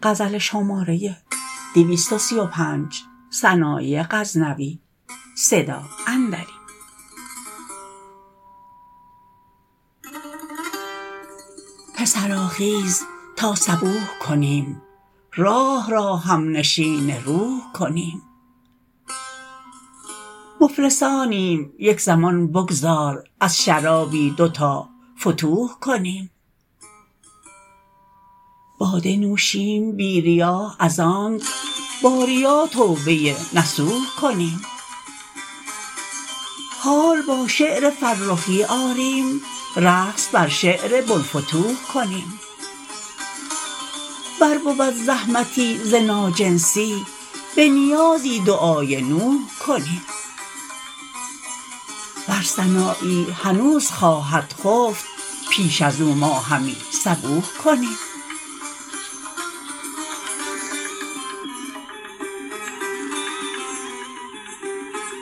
پسرا خیز تا صبوح کنیم، راح را همنشین روح کنیم. مفلسانیم یک زمان بگذار، از شرابی دو تا فتوح کنیم. باده نوشیم بی ریا از آنک، با ریا توبه نصوح کنیم. حال با شعر فرخی آریم، رقص بر شعر بوالفتوح کنیم. ور بود زحمتی ز ناجنسی، به نیازی دعای نوح کنیم. ور سنایی هنوز خواهد خفت، پیش ازو ما همی صبوح کنیم.